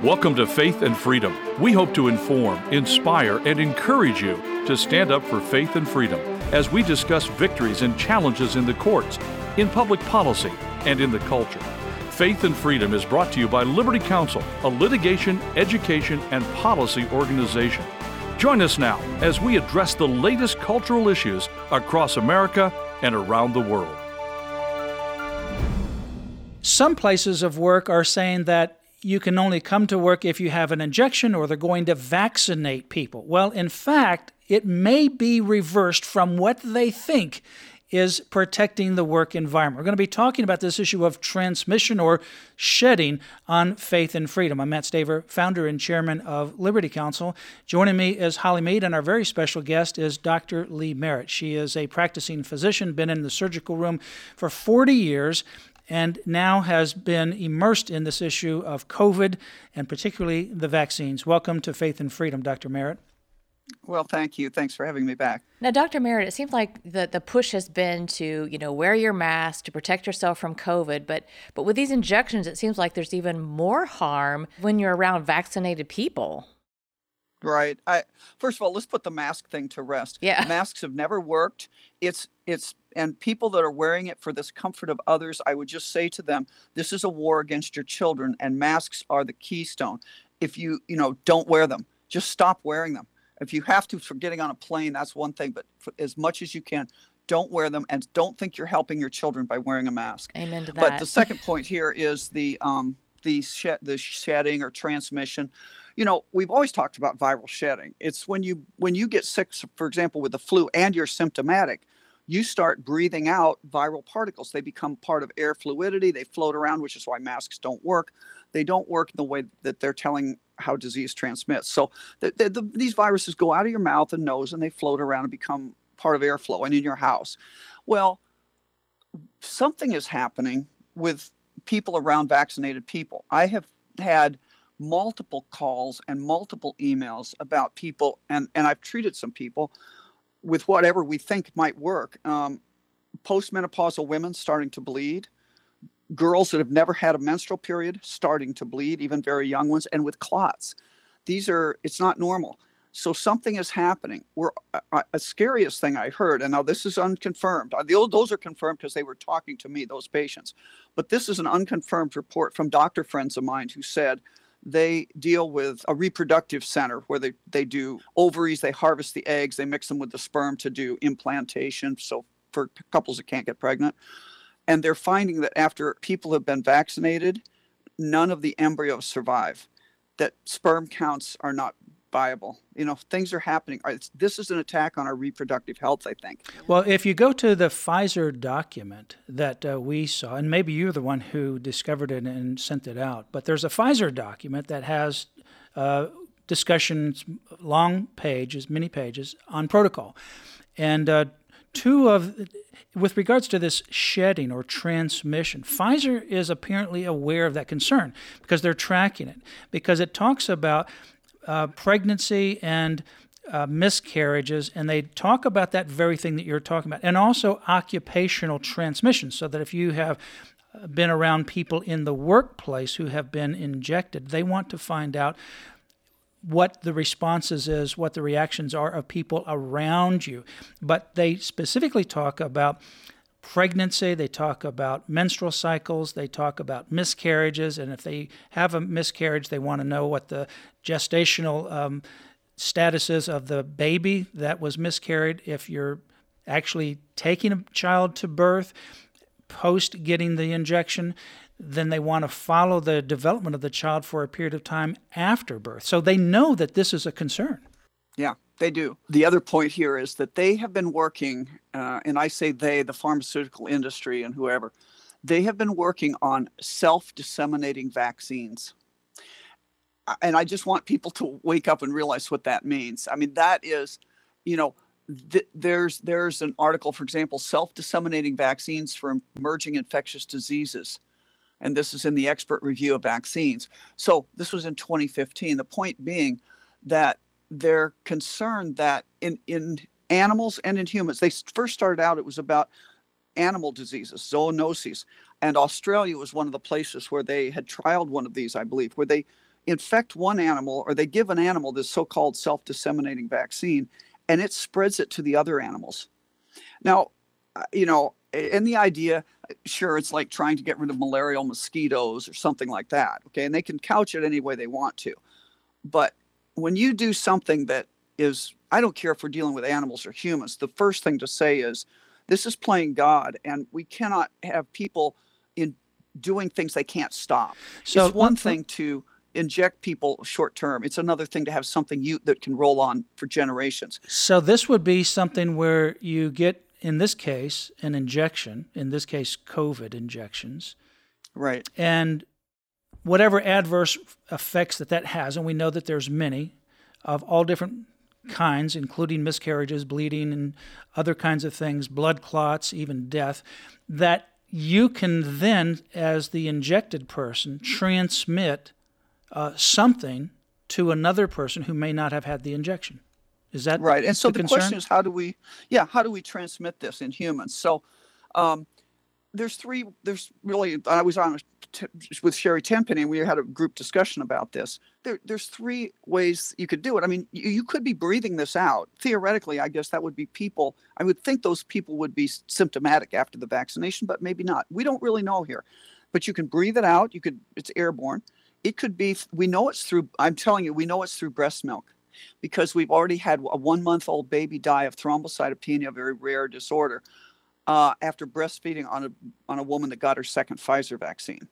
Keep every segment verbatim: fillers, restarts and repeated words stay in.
Welcome to Faith and Freedom. We hope to inform, inspire, and encourage you to stand up for faith and freedom as we discuss victories and challenges in the courts, in public policy, and in the culture. Faith and Freedom is brought to you by Liberty Counsel, a litigation, education, and policy organization. Join us now as we address the latest cultural issues across America and around the world. Some places of work are saying that you can only come to work if you have an injection or they're going to vaccinate people. Well, in fact, it may be reversed from what they think is protecting the work environment. We're going to be talking about this issue of transmission or shedding on Faith and Freedom. I'm Matt Staver, founder and chairman of Liberty Counsel. Joining me is Holly Mead, and our very special guest is Doctor Lee Merritt. She is a practicing physician, been in the surgical room for forty years, and now has been immersed in this issue of COVID and particularly the vaccines. Welcome to Faith and Freedom, Doctor Merritt. Well, thank you. Thanks for having me back. Now, Doctor Merritt, it seems like the, the push has been to, you know, wear your mask to protect yourself from COVID, but but with these injections, it seems like there's even more harm when you're around vaccinated people. Right. I first of all, let's put the mask thing to rest. Yeah. Masks have never worked. It's it's and people that are wearing it for this comfort of others, I would just say to them, this is a war against your children, and masks are the keystone. If you, you know, don't wear them, just stop wearing them. If you have to for getting on a plane, that's one thing, but for as much as you can, don't wear them, and don't think you're helping your children by wearing a mask. Amen to that. But the second point here is the um the shed, the shedding or transmission. You know, we've always talked about viral shedding. It's when you when you get sick, for example, with the flu and you're symptomatic, you start breathing out viral particles. They become part of air fluidity. They float around, which is why masks don't work. They don't work in the way that they're telling how disease transmits. So the, the, the, these viruses go out of your mouth and nose, and they float around and become part of airflow and in your house. Well, something is happening with people around vaccinated people. I have had multiple calls and multiple emails about people, and, and I've treated some people with whatever we think might work. Um, postmenopausal women starting to bleed, girls that have never had a menstrual period starting to bleed, even very young ones, and with clots. These are, it's not normal. So something is happening. We're, uh, a scariest thing I heard, and now this is unconfirmed. Uh, the old, those are confirmed because they were talking to me, those patients. But this is an unconfirmed report from doctor friends of mine who said they deal with a reproductive center where they, they do ovaries, they harvest the eggs, they mix them with the sperm to do implantation. So for couples that can't get pregnant. And they're finding that after people have been vaccinated, none of the embryos survive, that sperm counts are not viable. You know, things are happening. This is an attack on our reproductive health, I think. Well, if you go to the Pfizer document that uh, we saw, and maybe you're the one who discovered it and sent it out, but there's a Pfizer document that has uh, discussions, long pages, many pages, on protocol. And uh, two of, with regards to this shedding or transmission, Pfizer is apparently aware of that concern because they're tracking it, because it talks about uh, pregnancy and uh, miscarriages, and they talk about that very thing that you're talking about, and also occupational transmission, so that if you have been around people in the workplace who have been injected, they want to find out what the responses is, what the reactions are of people around you. But they specifically talk about pregnancy, they talk about menstrual cycles, they talk about miscarriages, and if they have a miscarriage, they want to know what the gestational um, status is of the baby that was miscarried. If you're actually taking a child to birth, post getting the injection, then they want to follow the development of the child for a period of time after birth. So they know that this is a concern. Yeah, they do. The other point here is that they have been working, uh, and I say they, the pharmaceutical industry and whoever, they have been working on self-disseminating vaccines. And I just want people to wake up and realize what that means. I mean, that is, you know, th- there's there's an article, for example, self-disseminating vaccines for emerging infectious diseases. And this is in the expert review of vaccines. So this was in twenty fifteen. The point being that they're concerned that in, in animals and in humans, they first started out, it was about animal diseases, zoonoses. And Australia was one of the places where they had trialed one of these, I believe, where they infect one animal, or they give an animal this so-called self-disseminating vaccine, and it spreads it to the other animals. Now, uh, you know, and the idea, sure, it's like trying to get rid of malarial mosquitoes or something like that, okay? And they can couch it any way they want to. But when you do something that is, I don't care if we're dealing with animals or humans, the first thing to say is, this is playing God, and we cannot have people in doing things they can't stop. So it's one thing to inject people short term. It's another thing to have something you that can roll on for generations. So this would be something where you get, in this case, an injection, in this case, COVID injections. Right. And whatever adverse effects that that has, and we know that there's many of all different kinds, including miscarriages, bleeding, and other kinds of things, blood clots, even death, that you can then, as the injected person, transmit uh, something to another person who may not have had the injection. Is that right? And so the, the question is, how do we, yeah, how do we transmit this in humans? So um, there's three, there's really, I was on t- with Sherry Tenpenny, and we had a group discussion about this. There, there's three ways you could do it. I mean, you, you could be breathing this out. Theoretically, I guess that would be people, I would think those people would be symptomatic after the vaccination, but maybe not. We don't really know here. But you can breathe it out. You could, it's airborne. It could be, we know it's through, I'm telling you, we know it's through breast milk, because we've already had a one-month-old baby die of thrombocytopenia, a very rare disorder, uh, after breastfeeding on a on a woman that got her second Pfizer vaccine.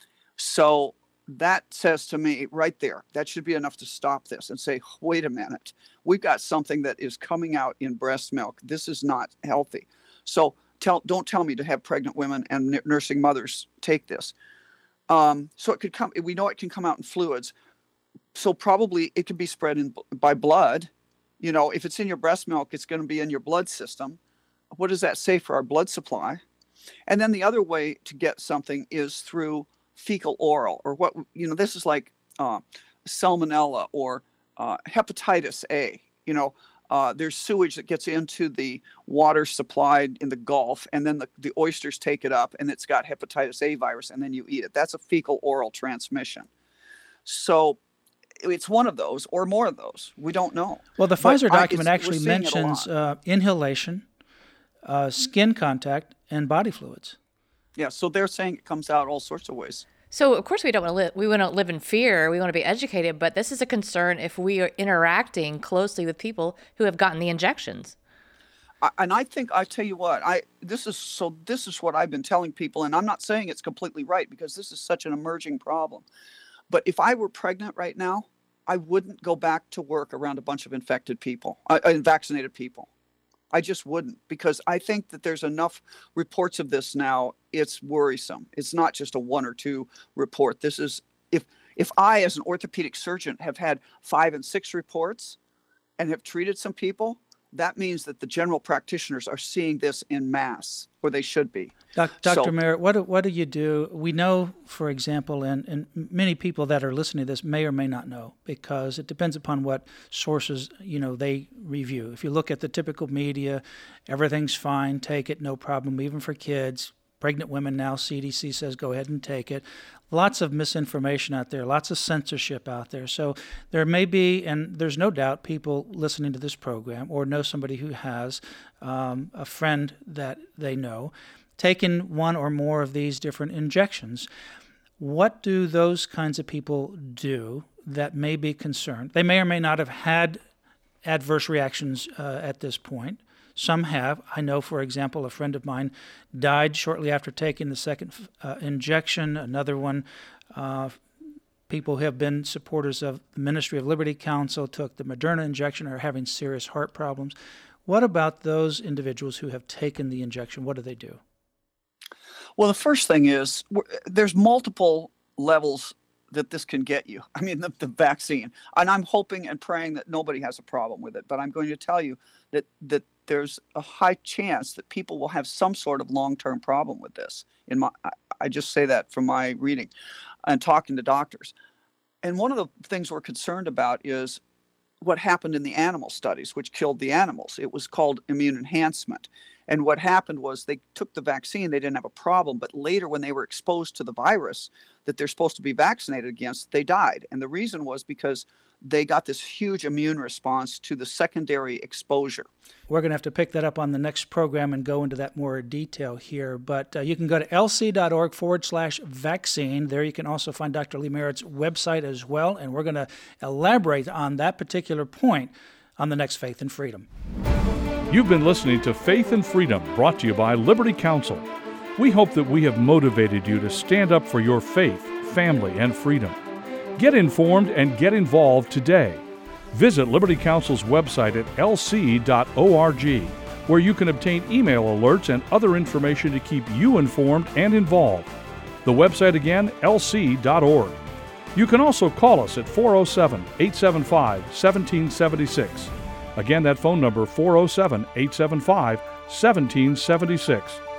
So that says to me right there, that should be enough to stop this and say, wait a minute, we've got something that is coming out in breast milk. This is not healthy. So tell don't tell me to have pregnant women and n- nursing mothers take this. Um, so it could come. We know it can come out in fluids. So probably it can be spread in by blood. You know, if it's in your breast milk, it's going to be in your blood system. What does that say for our blood supply? And then the other way to get something is through fecal oral, or what, you know, this is like uh, salmonella or uh, hepatitis A. You know, uh, there's sewage that gets into the water supplied in the Gulf, and then the, the oysters take it up, and it's got hepatitis A virus, and then you eat it. That's a fecal oral transmission. So it's one of those or more of those. We don't know. Well, the But Pfizer I- document it's- actually we're seeing it a mentions lot. uh, inhalation, uh, skin contact, and body fluids. Yeah, so they're saying it comes out all sorts of ways. So of course we don't want to live. We want to live in fear. We want to be educated, but this is a concern if we are interacting closely with people who have gotten the injections. I, and I think I tell you what, I this is so this is what I've been telling people, and I'm not saying it's completely right because this is such an emerging problem. But if I were pregnant right now, I wouldn't go back to work around a bunch of infected people, uh, uh, vaccinated people. I just wouldn't, because I think that there's enough reports of this now. It's worrisome. It's not just a one or two report. This is, if if I, as an orthopedic surgeon, have had five and six reports and have treated some people, that means that the general practitioners are seeing this in mass, or they should be. Doc, Doctor So- Merritt, what do, what do you do? We know, for example, and, and many people that are listening to this may or may not know, because it depends upon what sources, you know, they review. If you look at the typical media, everything's fine, take it, no problem, even for kids. Pregnant women now, C D C says go ahead and take it. Lots of misinformation out there, lots of censorship out there. So there may be, and there's no doubt, people listening to this program or know somebody who has um, a friend that they know taken one or more of these different injections. What do those kinds of people do that may be concerned? They may or may not have had adverse reactions uh, at this point. Some have. I know, for example, a friend of mine died shortly after taking the second uh, injection. Another one, uh, people who have been supporters of the Ministry of Liberty Council took the Moderna injection, are having serious heart problems. What about those individuals who have taken the injection? What do they do? Well, the first thing is we're- there's multiple levels that this can get you. I mean, the, the vaccine. And I'm hoping and praying that nobody has a problem with it. But I'm going to tell you that that there's a high chance that people will have some sort of long-term problem with this. In my, I, I just say that from my reading and talking to doctors. And one of the things we're concerned about is what happened in the animal studies, which killed the animals. It was called immune enhancement. And what happened was they took the vaccine, they didn't have a problem, but later when they were exposed to the virus that they're supposed to be vaccinated against, they died. And the reason was because they got this huge immune response to the secondary exposure. We're going to have to pick that up on the next program and go into that more detail here. But uh, you can go to lc.org forward slash vaccine. There you can also find Doctor Lee Merritt's website as well. And we're going to elaborate on that particular point on the next Faith and Freedom. You've been listening to Faith and Freedom, brought to you by Liberty Counsel. We hope that we have motivated you to stand up for your faith, family, and freedom. Get informed and get involved today. Visit Liberty Counsel's website at l c dot org, where you can obtain email alerts and other information to keep you informed and involved. The website again, l c dot org. You can also call us at four oh seven, eight seven five, one seven seven six. Again, that phone number, four oh seven, eight seven five, one seven seven six.